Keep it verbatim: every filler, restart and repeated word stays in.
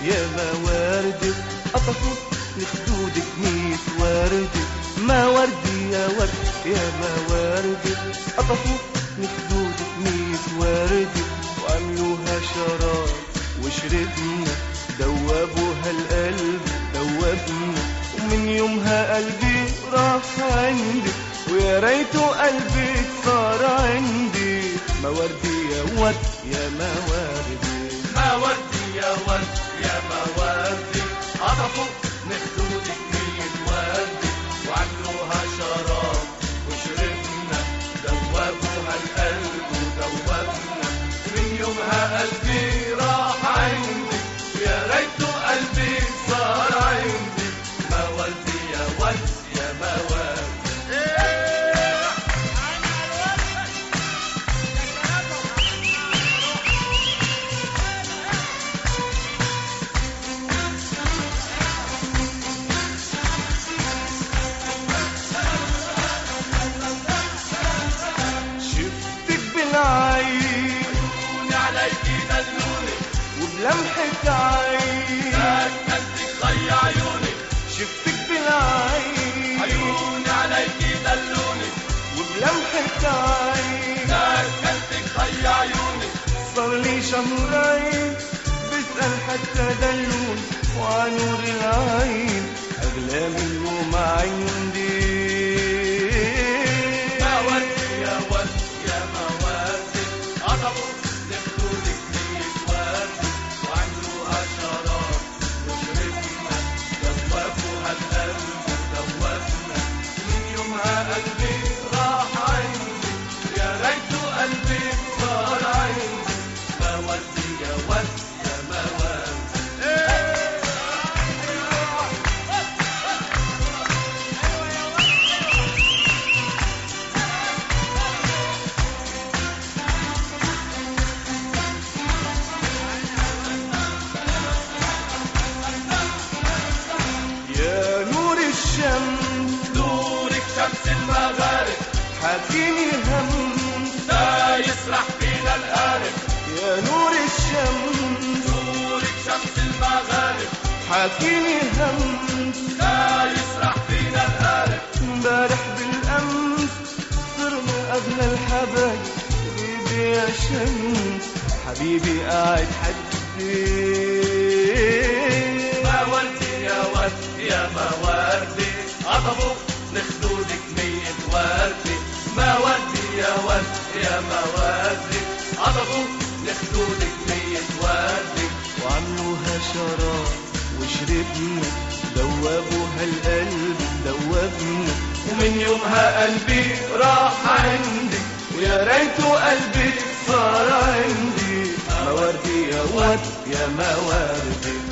يا مواردي قطفوا لخدودك ميت وردي. مواردي يا ورد يا مواردي قطفوا لخدودك ميت وردي وعملوها شراب وشربنا دوبوها القلب دوبنا. ومن يومها قلبي راح عندي ويا ريته قلبك صار عندي. مواردي يا ورد يا مواردي مواردي يا ورد يا مواردي قطفوا من خدودك ميت وردي وعملوها شراب وشربنا دوبوها القلب ودوبنا. من يومها قلبي راح عندي ويا ريته قلبي صار عندي. مواردي يا ورد يا مواردي. عيوني عليكي دلوني وبلمحة عين سكنتك خي عيوني. شفتك بالعين عيوني عليكي دلوني وبلمحة عين سكنتك خي عيوني. صار لي شهرين بسأل حتى دلوني وعنور العين أغلى منه ما عندي. نورك شمس المغارب حاكيني هم لا يسرح فينا القارب. يا نور الشمس نورك شمس المغارب حاكيني هم لا يسرح فينا القارب. امبارح بالامس صرنا اغلى الحبايب. حبيبي يا شمس حبيبي قاعد حدي. مواردي يا ورد يا مواردي قطفوا لخدودك ميت وردي. مواردي يا ورد يا مواردي قطفوا لخدودك ميت وردي وعملوها شراب وشربنا دوبوها القلب دوبنا. ومن يومها قلبي راح عندي ويا ريته قلبك صار عندي. مواردي يا ورد يا مواردي